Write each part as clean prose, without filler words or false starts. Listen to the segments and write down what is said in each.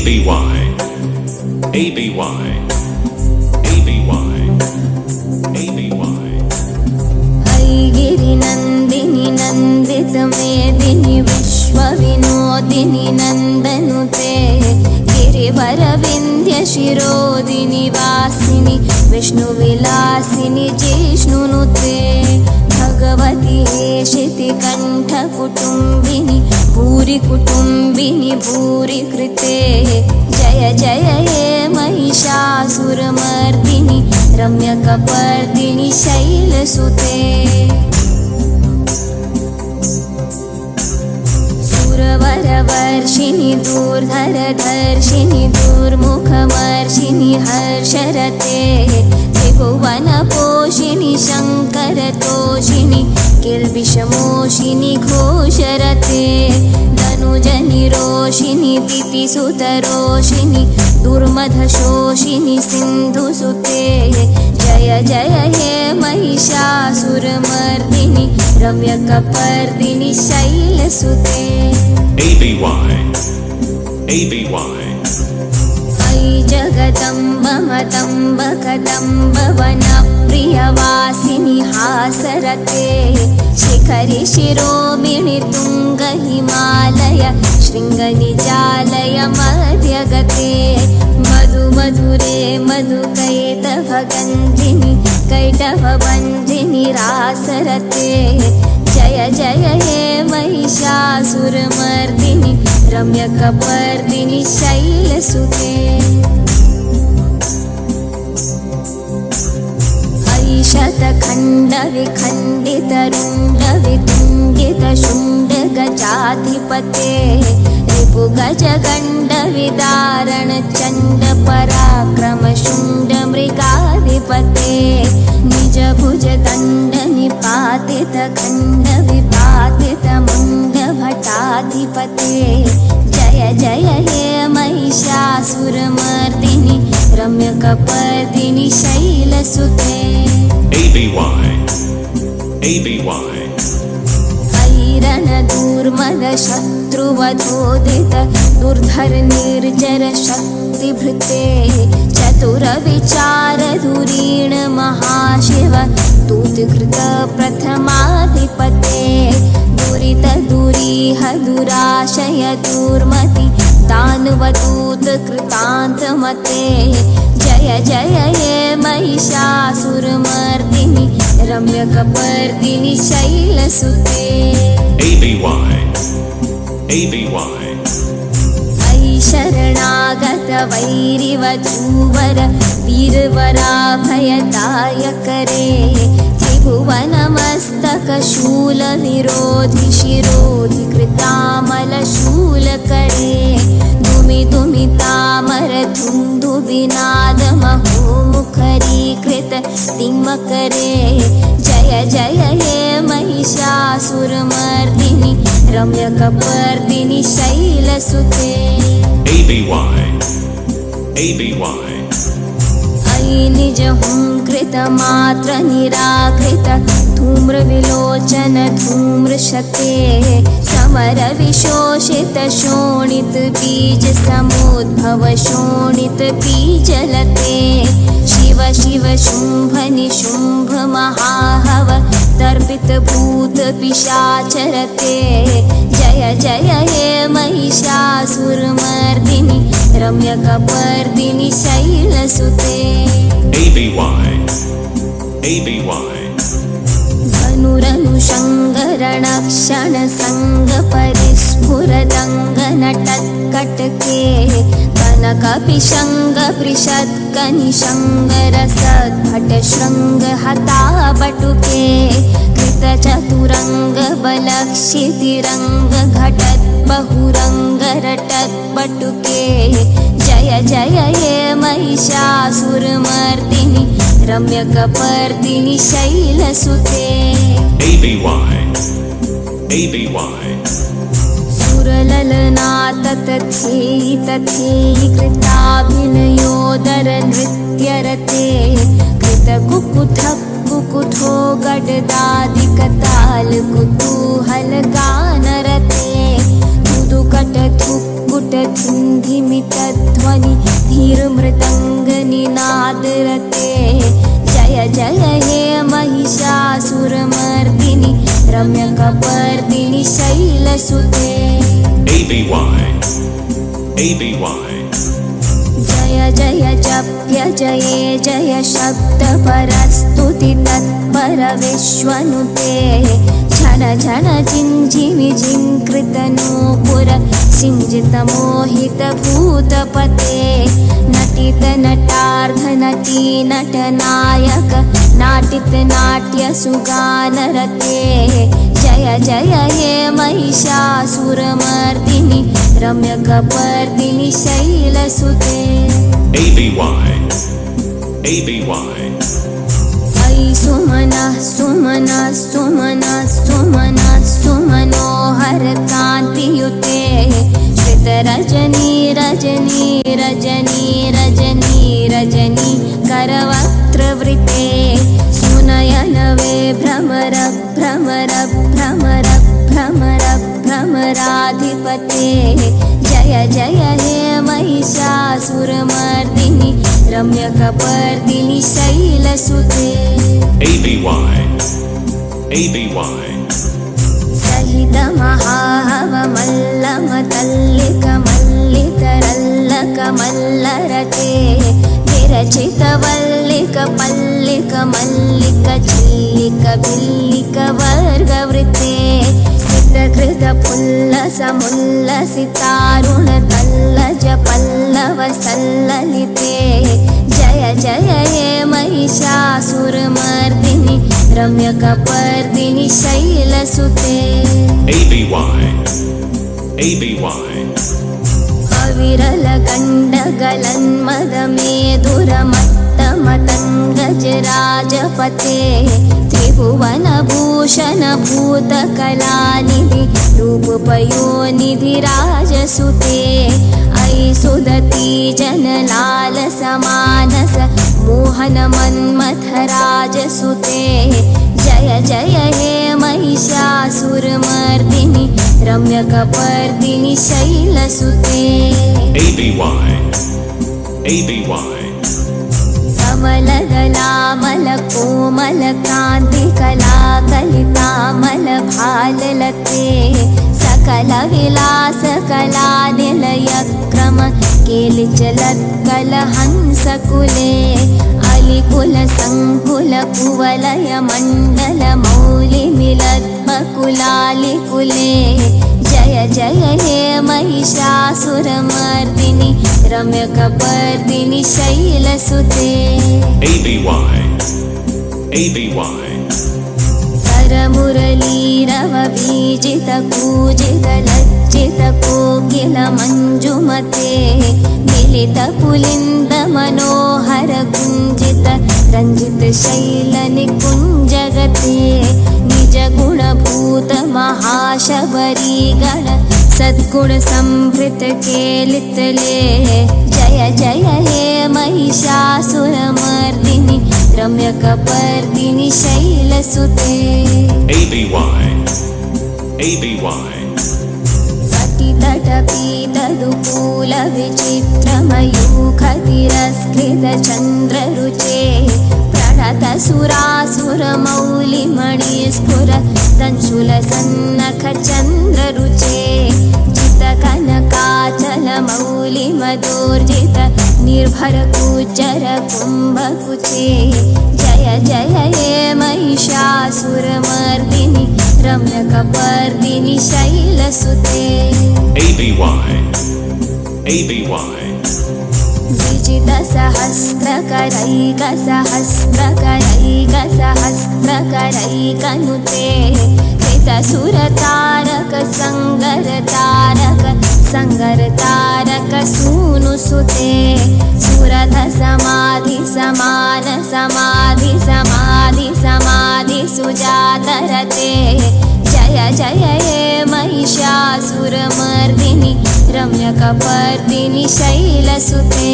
ऐगिरि नन्दिनि नन्दित मेदिनि विश्वविनोदिनि नन्दनुते गिरिवर विन्ध्य शिरोदिनि वासिनि विष्णुविलासिनि जिष्णुनुते भगवति हेशिति कण्ठकुटुम्बिनि भूरि कुटुम्बिनि भूरि कृते जय जय हे महिषासुरमर्दिनि रम्यकपर्दिनि शैलसुते सुरवरवर्षिणि दूर्धरधर्षिणि दूर्मुखमर्षिणि हर्षरते त्रिभुवनपोषिणि शङ्करतोषिणि किल्बिषमोषिनि घोषरते धनुजनिरोषिणि दितिसुतरोषिणि दुर्मधशोषिनि सिन्धुसुते जय जय हे महिषासुरमर्दिनि रम्यकपर्दिनि शैलसुते अयि जगदम्ब मदम्ब कदम्ब वनप्रियवासिनि हासरते शिखरि शिरोमिणि तुङ्ग हिमालय शृङ्गनिजालय मध्यगते मधु मधुरे मधुकैटभगन्धिनि कैटभबन्धिनि रासरते जय जय हे महिषासुरमर्दिनि रम्यकपर्दिनि शैलसुते अयि शतखण्डविखण्डितरुण्डवितुण्डितशुण्डगजाधिपते रिपुगजगण्डविदारण चण्डपराक्रमशुण्डमृगाधिपते निजभुजदण्डनिपातितखण्डविपातितमुण्डभटाधिपते जय जय हे महिषासुरमर्दिनि रम्यकपर्दिनि शैलसुते ऐरणदूर्मदशत्रुवधोदित दुर्धर निर्जर शक्तिभृते चतुरविचारधुरीण महाशिव दूतकृत प्रथमाधिपते दुरित दुरीह दुराशय दुर्मति दानवदूत कृतान्तमते जय जय हे महिषासुरमर्दिनि रम्यकपर्दिनि शैलसुते अयि शरणागत वैरिवधूवर वीरवराभयदायकरे त्रिभुवनमस्तकशूलविरोधि शिरोधि कृतामलशूलकरे दुमि दुमि तामर धुन्दुबिनादमहोमुखरीकृत तिम्मकरे जय जय हे महिषासुरमर्दिनि रम्यकपर्दिनि शैलसुते अयि निजहुङ्कृतमात्र निराकृत धूम्रविलोचन धूम्रशते समरविशोषित शोणित बीज समुद्भव शोणित बीजलते शिव शिव शुम्भ निशुम्भ महाहव तर्पित भूत पिशाचरते जय जय हे महिषासुरमर्दिनि रम्यकपर्दिनि शैलसुते धनुरनुशङ्गरणक्षणसङ्गपरिस्फुरदङ्गनटत्कटके कनकपिशङ्गपृषत्कनिशङ्गरसद्भटशृङ्गहताबटुके कृतचतुरङ्गबलक्षितिरङ्गघटद्बहुरङ्गरटत्पटुके जय जय हे महिषासुरमर्दिनि रम्यकपर्दिनि शैलसुते सुरललनाततथेयि तथेयि कृताभिनयोदर नृत्यरते कृतकुकुथः कुकुथो गडदादिकताल कुतूहलगानरते धुदुकट धुक्कुट धुन्धिमितद् मृदङ्गनिनादरते जय जय हे महिषासुरमर्दिनि रम्यकपर्दिनि शैलसुते जय जय जप्य जये जय शब्दपरस्तुति तत्पर विश्वनुते झन झन झिञ्झिमि झिङ्कृतनूपुर सिञ्जितमोहितभूतपते नटित नटार्ध नटी नटनायक नाटित नाट्यसुगानरते जय जय हे महिषासुरमर्दिनि रम्यकपर्दिनि शैलसुते अयि सुमनः सुमनः सुमनः सुमनः सुमनोहर कान्तियुते श्रितरजनी रजनी रजनी रजनी रजनी करवक्त्रवृते सुनयनवे भ्रमर भ्रमर भ्रमर भ्रमर भ्रमराधिपते जय जय हे महिषासुरमर्दिनि रम्यकपर्दिनि शैलसुते सहित महाहवमल्लमतल्लिकमल्लिकरल्लकमल्लरते विरचितवल्लिकपल्लिकमल्लिक चिल्लिकबिल्लिकवर्गवृते सिद्धकृतपुल्लसमुल्लसितारुणतल्लज पल्लवसल्ललिते जय जय हे महिषासुरमर्दिनि रम्यकपर्दिनि शैलसुते अविरलगण्डगलन्मदमेधुरमत्तमतङ्गजराजपते त्रिभुवनभूषणभूतकलानिधि रूपपयोनिधिराजसुते अयि सुदती जनलालसमानस मोहनमन्मथराजसुते जय जय हे महिषासुरमर्दिनि रम्यकपर्दिनि शैलसुते कमलदलामलकोमलकान्तिकलाकलितामलभाललते सकलविलासकलानिलयक्रम केलिचलत्कलहंसकुले अलिकुलसङ्कुलकुवलयमण्डलमौलिमिलद्मकुलालिकुले जय जय हे महिषासुरमर्दिनि रम्यकपर्दिनि शैलसुते सरमुरलीरवबीजितकूजितलज्जितकोकिलमञ्जुमते मिलितपुलिन्दमनोहर कुञ्जित रञ्जित शैलनिकुञ्जगते निजगुणभूत महाशबरीगण सद्गुणसंभृत केलितले जय जय हे महिषासुरमर्दिनि रम्यकपर्दिनि शैलसुते कटितटपीतदुकूलविचित्रमयूखतिरस्कृतचन्द्ररुचे प्रणतसुरासुरमौलिमणिस्फुर तञ्चुलसन्नखचन्द्ररुचे जितकनकाचलमौलिमदोर्जित निर्भरकुचर कुम्भकुचे जय जय हे महिषासुरमर्दिनि रम्यकपर्दिनि शैलसुते विजितसहस्रकरैकसहस्रकरैकसहस्रकरैकनुते कृतसुरतारक संगरतारक संगरतारक सूनुसुते सुरथ समाधि समान समाधि समाधि समाधि सुजातरते जय जय हे महिषासुरमर्दिनि रम्यकपर्दिनि शैलसुते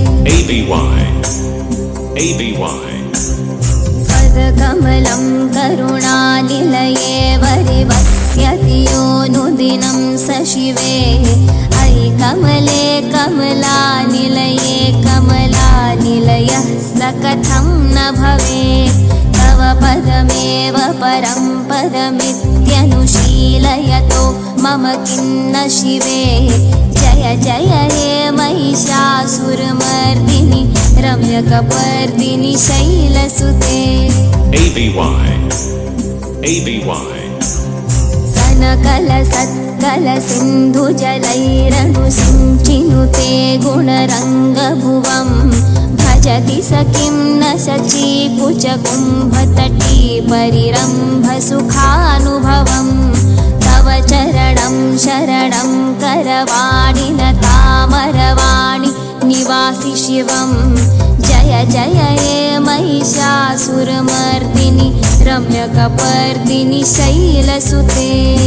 पदकमलं करुणानिलये वरिवस्यति योऽनुदिनं स शिवे अयि कमले कमलानिलये कथं न भवेत् तव पदमेव परं पदमित्यनुशीलयतो मम किं न शिवे जय जय हे महिषासुरमर्दिनि रम्यकपर्दिनि शैलसुते ABY कनकलसत्कलसिन्धुजलैरनुसिञ्चिनुते गुणरङ्गभुवं भजति स किं न शचीकुचकुम्भतटी परिरम्भसुखानुभवं तव चरणं शरणं करवाणि न तामरवाणि निवासि शिवं जय जय हे महिषासुरमर्दिनि रम्यकपर्दिनि शैलसुते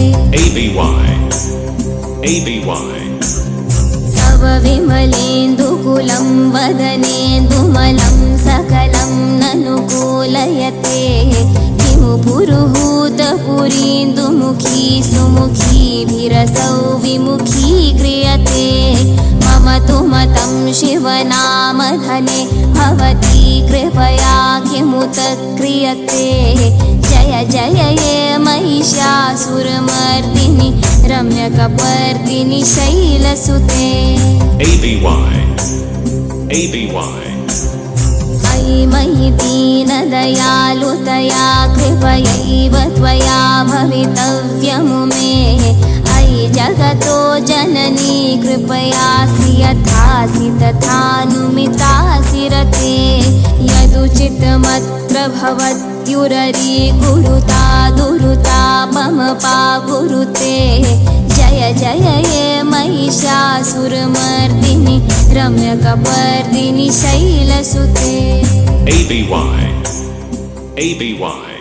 ABY तव विमलेन्दुकुलं वदनेन्दुमलं सकलं ननुकूलयते किमु पुरुहूतपुरीन्दुमुखी सुमुखीभिरसौ विमुखीक्रियते मम तु मतं शिवनामधने भवती कृपया किमुत क्रियते जय जय हे महिषासुरमर्दिनि रम्यकपर्दिनि शैलसुते ABY अयि मयि दीनदयालुतया कृपयैव त्वया भवितव्यमु मे अयि जगतो जननी कृपयासि यथासि तथानुमितासि रते यदुचितमत्र भवत्युररी कुरुता दुरुतापमपा कुरुते जय जय हे महिषासुरमर्दिनि रम्यकपर्दिनि शैलसुते ABY